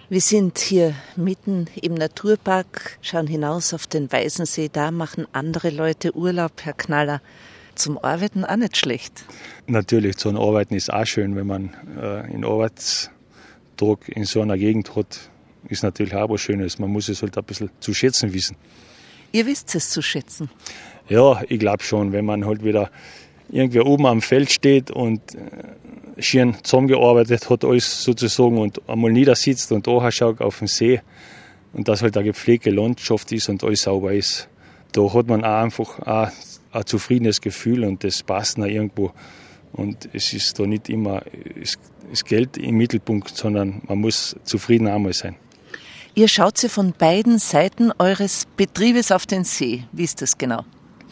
Wir sind hier mitten im Naturpark, schauen hinaus auf den Weißensee. Da machen andere Leute Urlaub, Herr Knaller. Zum Arbeiten auch nicht schlecht. Natürlich, zum Arbeiten ist auch schön, wenn man in Arbeitsdruck in so einer Gegend hat, ist natürlich auch was Schönes. Man muss es halt ein bisschen zu schätzen wissen. Ihr wisst es zu schätzen? Ja, ich glaube schon, wenn man halt wieder irgendwie oben am Feld steht und schön zusammengearbeitet hat, alles sozusagen, und einmal niedersitzt und da schaut auf den See und dass halt eine gepflegte Landschaft ist und alles sauber ist. Da hat man auch einfach ein zufriedenes Gefühl und das passt noch irgendwo. Und es ist da nicht immer das Geld im Mittelpunkt, sondern man muss zufrieden einmal sein. Ihr schaut sie von beiden Seiten eures Betriebes auf den See. Wie ist das genau?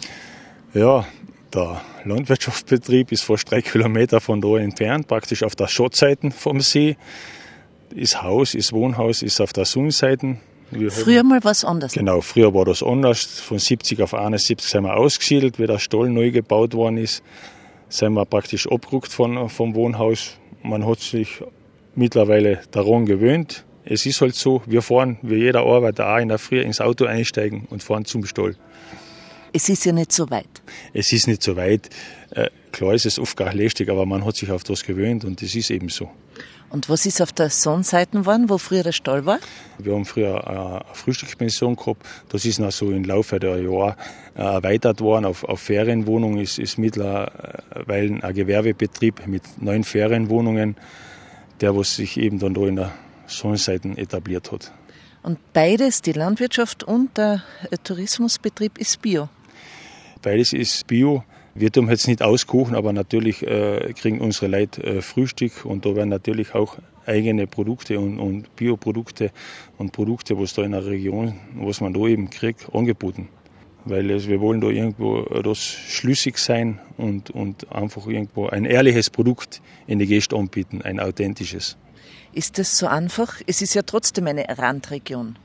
Ja, der Landwirtschaftsbetrieb ist fast 3 Kilometer von da entfernt, praktisch auf der Schottseite vom See. Das Haus, das Wohnhaus ist auf der Sonnenseite. Früher mal was anderes? Genau, früher war das anders. Von 70 auf 71 sind wir ausgesiedelt, wie der Stall neu gebaut worden ist. Sind wir praktisch abgerückt vom Wohnhaus. Man hat sich mittlerweile daran gewöhnt. Es ist halt so, wir fahren wie jeder Arbeiter auch in der Früh ins Auto einsteigen und fahren zum Stall. Es ist ja nicht so weit. Es ist nicht so weit. Klar ist es oft gar lästig, aber man hat sich auf das gewöhnt und das ist eben so. Und was ist auf der Sonnenseite geworden, wo früher der Stall war? Wir haben früher eine Frühstückspension gehabt. Das ist noch so im Laufe der Jahre erweitert worden auf Ferienwohnungen. Es ist mittlerweile ein Gewerbebetrieb mit 9 Ferienwohnungen, der was sich eben dann da in der Sonnenseite etabliert hat. Und beides, die Landwirtschaft und der Tourismusbetrieb, ist Bio? Beides ist Bio. Wir tun jetzt nicht auskochen, aber natürlich kriegen unsere Leute Frühstück und da werden natürlich auch eigene Produkte und Bioprodukte und Produkte, was da in der Region, was man da eben kriegt, angeboten. Weil wir wollen da irgendwo das schlüssig sein und einfach irgendwo ein ehrliches Produkt in die Gäste anbieten, ein authentisches. Ist das so einfach? Es ist ja trotzdem eine Randregion.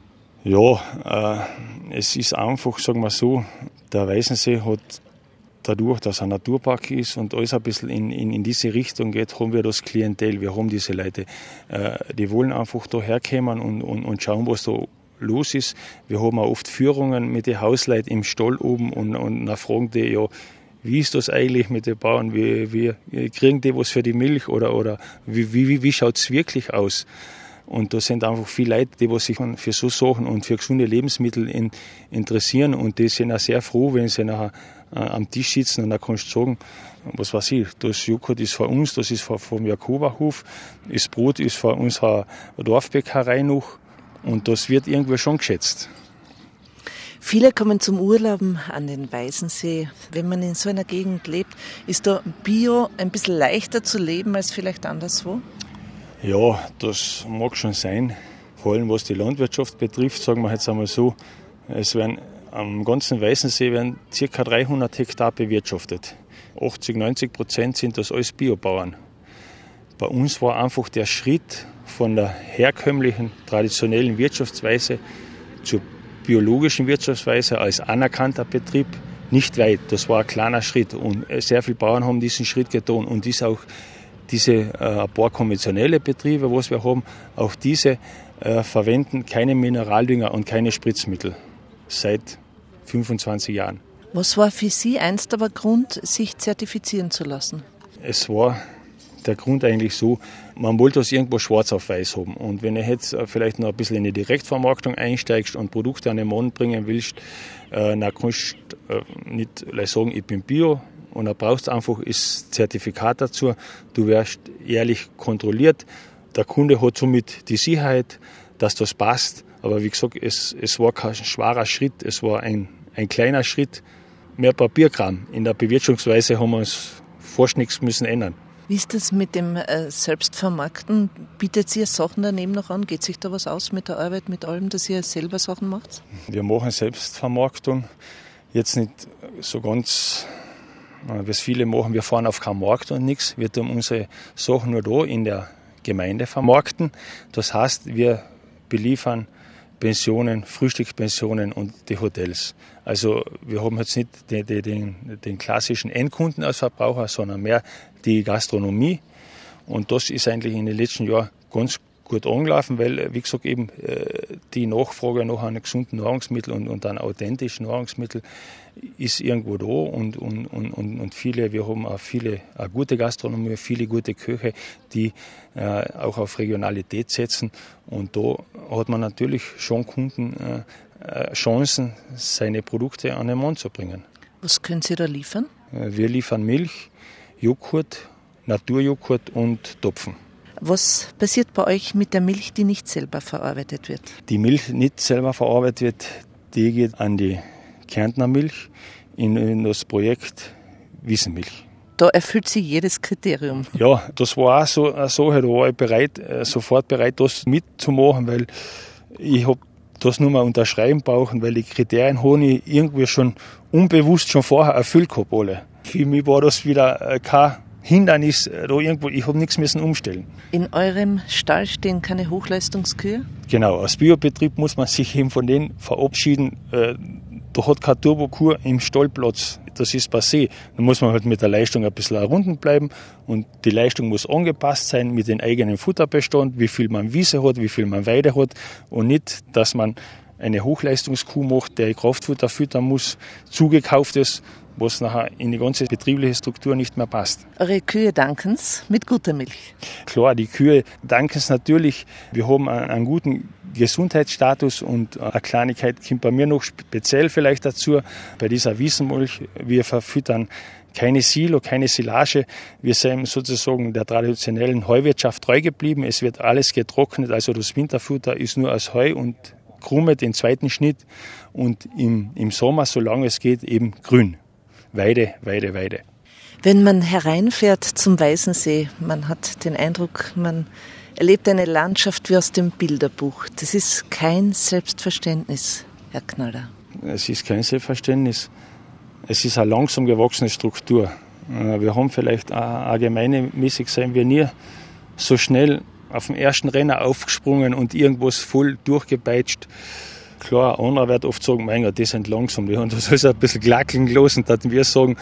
Ja, es ist einfach, sagen wir so, der Weißensee hat dadurch, dass er ein Naturpark ist und alles ein bisschen in diese Richtung geht, haben wir das Klientel, wir haben diese Leute. Die wollen einfach da herkommen und schauen, was da los ist. Wir haben auch oft Führungen mit den Hausleuten im Stall oben und dann fragen die, ja, wie ist das eigentlich mit den Bauern? Wie kriegen die was für die Milch oder wie schaut es wirklich aus? Und da sind einfach viele Leute, die sich für so Sachen und für gesunde Lebensmittel interessieren und die sind auch sehr froh, wenn sie nachher am Tisch sitzen und dann kannst du sagen, was weiß ich, das Joghurt ist von uns, das ist vom Jakoberhof, das Brot ist von unserer Dorfbäckerei noch und das wird irgendwie schon geschätzt. Viele kommen zum Urlauben an den Weißensee. Wenn man in so einer Gegend lebt, ist da Bio ein bisschen leichter zu leben als vielleicht anderswo? Ja, das mag schon sein. Vor allem was die Landwirtschaft betrifft, sagen wir jetzt einmal so, es werden am ganzen Weißensee werden ca. 300 Hektar bewirtschaftet. 80-90% sind das alles Biobauern. Bei uns war einfach der Schritt von der herkömmlichen, traditionellen Wirtschaftsweise zur biologischen Wirtschaftsweise als anerkannter Betrieb nicht weit. Das war ein kleiner Schritt und sehr viele Bauern haben diesen Schritt getan und auch diese ein paar konventionelle Betriebe, was wir haben, auch diese verwenden keine Mineraldünger und keine Spritzmittel seit 25 Jahren. Was war für Sie einst aber Grund, sich zertifizieren zu lassen? Es war der Grund eigentlich so, man wollte das irgendwo schwarz auf weiß haben. Und wenn du jetzt vielleicht noch ein bisschen in die Direktvermarktung einsteigst und Produkte an den Mann bringen willst, dann kannst du nicht sagen, ich bin Bio. Und dann brauchst du einfach das Zertifikat dazu. Du wirst ehrlich kontrolliert. Der Kunde hat somit die Sicherheit, dass das passt. Aber wie gesagt, es war kein schwerer Schritt, es war ein kleiner Schritt. Mehr Papierkram. In der Bewirtschaftungsweise haben wir uns fast nichts müssen ändern. Wie ist das mit dem Selbstvermarkten? Bietet ihr Sachen daneben noch an? Geht sich da was aus mit der Arbeit, mit allem, dass ihr selber Sachen macht? Wir machen Selbstvermarktung. Jetzt nicht so ganz, wie es viele machen. Wir fahren auf keinen Markt und nichts. Wir tun unsere Sachen nur da in der Gemeinde vermarkten. Das heißt, wir beliefern Pensionen, Frühstückspensionen und die Hotels. Also wir haben jetzt nicht den klassischen Endkunden als Verbraucher, sondern mehr die Gastronomie. Und das ist eigentlich in den letzten Jahren ganz gut angelaufen, weil, wie gesagt, eben die Nachfrage nach einem gesunden Nahrungsmittel und einem authentischen Nahrungsmittel ist irgendwo da und viele, wir haben auch eine gute Gastronomie, viele gute Köche, die auch auf Regionalität setzen und da hat man natürlich schon Kunden Chancen, seine Produkte an den Mann zu bringen. Was können Sie da liefern? Wir liefern Milch, Joghurt, Naturjoghurt und Topfen. Was passiert bei euch mit der Milch, die nicht selber verarbeitet wird? Die Milch nicht selber verarbeitet wird, die geht an die Kärntner Milch in das Projekt Wiesenmilch. Da erfüllt sie jedes Kriterium. Ja, das war auch so eine Sache, da war ich sofort bereit, das mitzumachen, weil ich habe das nur mal unterschreiben brauchen, weil die Kriterien habe ich irgendwie schon unbewusst schon vorher erfüllt gehabt alle. Für mich war das wieder kein Hindernis, da irgendwo, ich habe nichts müssen umstellen. In eurem Stall stehen keine Hochleistungskühe? Genau, als Biobetrieb muss man sich eben von denen verabschieden. Da hat keine Turbokur im Stallplatz, das ist passé. Da muss man halt mit der Leistung ein bisschen errunden bleiben und die Leistung muss angepasst sein mit dem eigenen Futterbestand, wie viel man Wiese hat, wie viel man Weide hat und nicht, dass man eine Hochleistungskuh macht, der Kraftfutter füttern muss, zugekauftes, was nachher in die ganze betriebliche Struktur nicht mehr passt. Eure Kühe danken's mit guter Milch? Klar, die Kühe danken's natürlich. Wir haben einen guten Gesundheitsstatus und eine Kleinigkeit kommt bei mir noch speziell vielleicht dazu. Bei dieser Wiesenmilch, wir verfüttern keine Silo, keine Silage. Wir sind sozusagen der traditionellen Heuwirtschaft treu geblieben. Es wird alles getrocknet, also das Winterfutter ist nur als Heu und Krumme, den zweiten Schnitt und im Sommer, solange es geht, eben grün. Weide, Weide, Weide. Wenn man hereinfährt zum Weißensee, man hat den Eindruck, man erlebt eine Landschaft wie aus dem Bilderbuch. Das ist kein Selbstverständnis, Herr Knaller. Es ist kein Selbstverständnis. Es ist eine langsam gewachsene Struktur. Wir haben vielleicht allgemeinmäßig sind wir nie so schnell auf dem ersten Renner aufgesprungen und irgendwas voll durchgepeitscht. Klar, einer wird oft sagen, mein Gott, die sind langsam, die haben das also ein bisschen glackeln gelassen. Da wir sagen,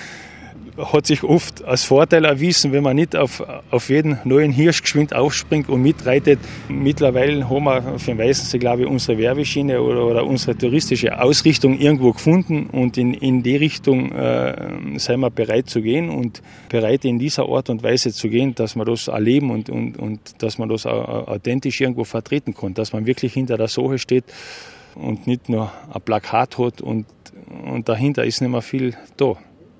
hat sich oft als Vorteil erwiesen, wenn man nicht auf jeden neuen Hirsch geschwind aufspringt und mitreitet. Mittlerweile haben wir für den Weißensee, glaube ich, unsere Werbeschiene oder unsere touristische Ausrichtung irgendwo gefunden und in die Richtung sind wir bereit zu gehen und bereit in dieser Art und Weise zu gehen, dass wir das erleben und dass man das authentisch irgendwo vertreten kann, dass man wirklich hinter der Sache steht und nicht nur ein Plakat hat und dahinter ist nicht mehr viel da.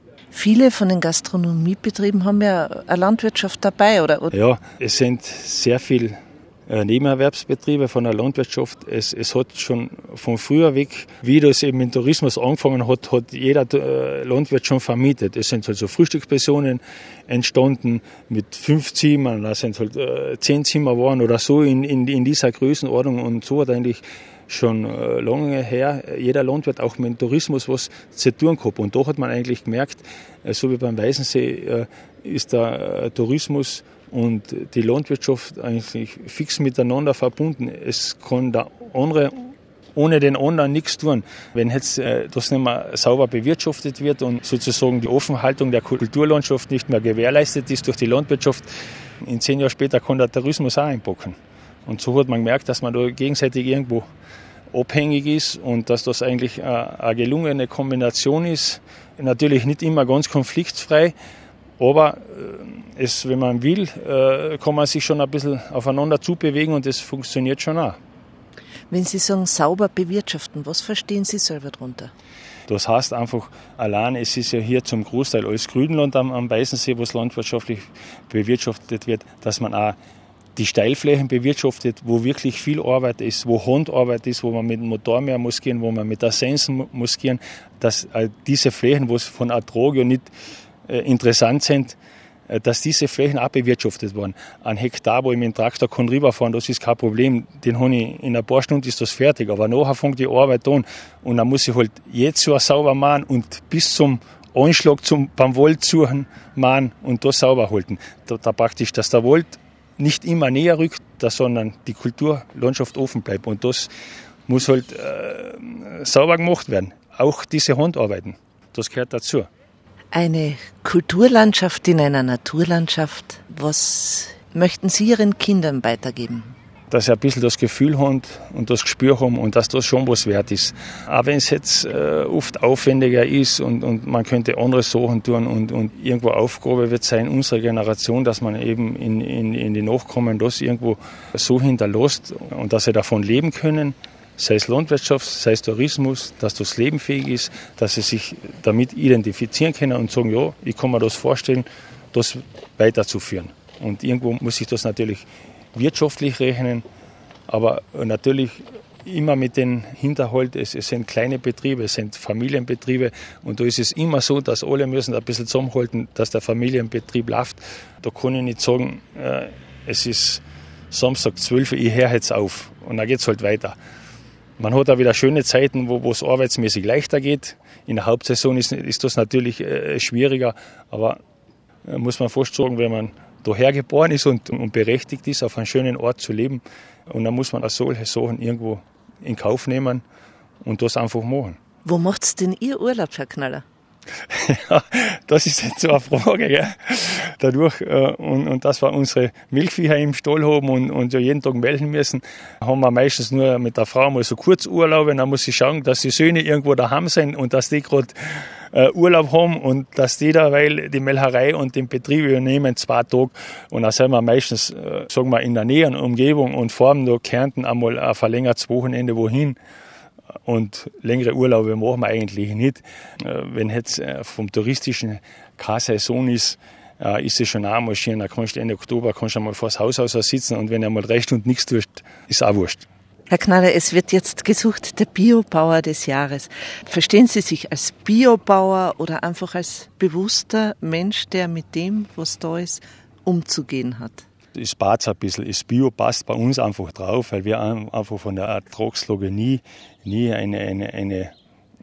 Viele von den Gastronomiebetrieben haben ja eine Landwirtschaft dabei, oder? Ja, es sind sehr viele Nebenerwerbsbetriebe von der Landwirtschaft. Es hat schon von früher weg, wie das eben im Tourismus angefangen hat, hat jeder Landwirt schon vermietet. Es sind halt so Frühstückspensionen entstanden mit 5 Zimmern, da sind halt 10 Zimmer waren oder so in dieser Größenordnung und so hat eigentlich schon lange her jeder Landwirt auch mit dem Tourismus was zu tun gehabt. Und da hat man eigentlich gemerkt, so wie beim Weißensee ist der Tourismus und die Landwirtschaft eigentlich fix miteinander verbunden. Es kann der andere ohne den anderen nichts tun. Wenn jetzt das nicht mehr sauber bewirtschaftet wird und sozusagen die Offenhaltung der Kulturlandschaft nicht mehr gewährleistet ist durch die Landwirtschaft, in 10 Jahren später kann der Tourismus auch einpacken. Und so hat man gemerkt, dass man da gegenseitig irgendwo abhängig ist und dass das eigentlich eine gelungene Kombination ist. Natürlich nicht immer ganz konfliktfrei, aber wenn man will, kann man sich schon ein bisschen aufeinander zubewegen und das funktioniert schon auch. Wenn Sie sagen, sauber bewirtschaften, was verstehen Sie selber darunter? Das heißt einfach, allein es ist ja hier zum Großteil alles Grünland am Weißensee, was landwirtschaftlich bewirtschaftet wird, dass man auch die Steilflächen bewirtschaftet, wo wirklich viel Arbeit ist, wo Handarbeit ist, wo man mit dem Motormäher muss gehen, wo man mit der Sensen muss gehen, dass diese Flächen, wo es von Ertrag ja nicht interessant sind, dass diese Flächen auch bewirtschaftet werden. Ein Hektar, wo ich mit dem Traktor kann rüberfahren, das ist kein Problem. Den habe ich in ein paar Stunden ist das fertig. Aber nachher fängt die Arbeit an. Und dann muss ich halt jetzt so sauber machen und bis zum Anschlag beim Wald suchen, machen und das sauber halten. Da praktisch, dass der Wald nicht immer näher rückt, sondern die Kulturlandschaft offen bleibt. Und das muss halt sauber gemacht werden. Auch diese Handarbeiten, das gehört dazu. Eine Kulturlandschaft in einer Naturlandschaft. Was möchten Sie Ihren Kindern weitergeben? dass sie ein bisschen das Gefühl haben und das Gespür haben und dass das schon was wert ist. Auch wenn es jetzt oft aufwendiger ist und man könnte andere Sachen tun und irgendwo Aufgabe wird sein, unsere Generation, dass man eben in die Nachkommen das irgendwo so hinterlässt und dass sie davon leben können, sei es Landwirtschaft, sei es Tourismus, dass das lebenfähig ist, dass sie sich damit identifizieren können und sagen, ja, ich kann mir das vorstellen, das weiterzuführen. Und irgendwo muss sich das natürlich wirtschaftlich rechnen, aber natürlich immer mit dem Hinterhalt, es sind kleine Betriebe, es sind Familienbetriebe und da ist es immer so, dass alle müssen ein bisschen zusammenhalten, dass der Familienbetrieb läuft. Da kann ich nicht sagen, es ist Samstag 12 Uhr, ich höre jetzt auf und dann geht es halt weiter. Man hat auch wieder schöne Zeiten, wo es arbeitsmäßig leichter geht. In der Hauptsaison ist das natürlich schwieriger, aber muss man fast sagen, wenn man daher geboren ist und berechtigt ist, auf einem schönen Ort zu leben. Und dann muss man auch solche Sachen irgendwo in Kauf nehmen und das einfach machen. Wo macht's denn Ihr Urlaub, Herr Knaller? Ja, das ist jetzt so eine Frage. Gell? Dadurch, und dass wir unsere Milchviecher im Stall haben und ja jeden Tag melden müssen, haben wir meistens nur mit der Frau mal so Kurzurlaube. Dann muss ich schauen, dass die Söhne irgendwo daheim sind und dass die gerade Urlaub haben und dass die da, weil die Melcherei und den Betrieb übernehmen 2 Tage und dann sind wir meistens, sagen wir, in der näheren Umgebung und fahren da Kärnten einmal ein verlängertes Wochenende wohin. Und längere Urlaube machen wir eigentlich nicht. Wenn jetzt vom touristischen keine Saison ist, ist es schon auch mal schön. Da kannst du Ende Oktober einmal vor das Haus sitzen und wenn du einmal 3 Stunden nichts tust, ist auch wurscht. Herr Knaller, es wird jetzt gesucht, der Biobauer des Jahres. Verstehen Sie sich als Biobauer oder einfach als bewusster Mensch, der mit dem, was da ist, umzugehen hat? Das passt ein bisschen. Das Bio passt bei uns einfach drauf, weil wir einfach von der Ertragslage nie eine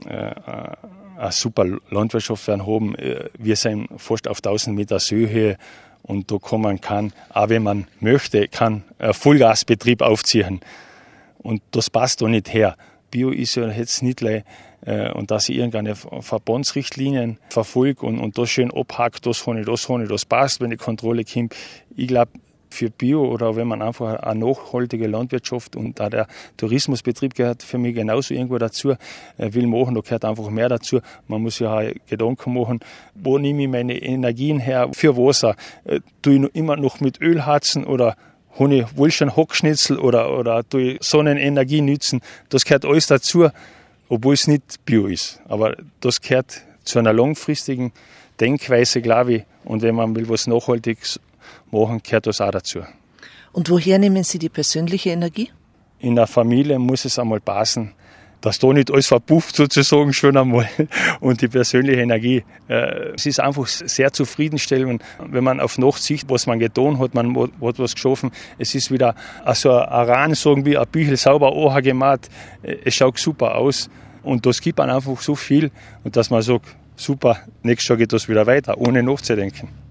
super Landwirtschaft haben. Wir sind fast auf 1000 Meter Höhe und da kann man, auch wenn man möchte, einen Vollgasbetrieb aufziehen. Und das passt da nicht her. Bio ist ja jetzt nicht und dass ich irgendeine Verbandsrichtlinien verfolge und das schön abhakt, das passt, wenn die Kontrolle kommt. Ich glaube, für Bio oder wenn man einfach eine nachhaltige Landwirtschaft und auch der Tourismusbetrieb gehört für mich genauso irgendwo dazu, will machen, da gehört einfach mehr dazu. Man muss ja auch Gedanken machen, wo nehme ich meine Energien her für Wasser? Tue ich immer noch mit Öl heizen oder will schon Hackschnitzel oder tue ich Sonnenenergie nützen? Das gehört alles dazu, obwohl es nicht Bio ist. Aber das gehört zu einer langfristigen Denkweise, glaube ich. Und wenn man will was Nachhaltiges machen, gehört das auch dazu. Und woher nehmen Sie die persönliche Energie? In der Familie muss es einmal passen, dass da nicht alles verpufft sozusagen schon einmal und die persönliche Energie. Es ist einfach sehr zufriedenstellend, wenn man auf Nacht sieht, was man getan hat, man hat was geschaffen. Es ist wieder so ein Aran, sagen wir, ein Büchel sauber gemacht. Es schaut super aus und das gibt man einfach so viel und dass man sagt, super, nächstes Jahr geht das wieder weiter, ohne nachzudenken.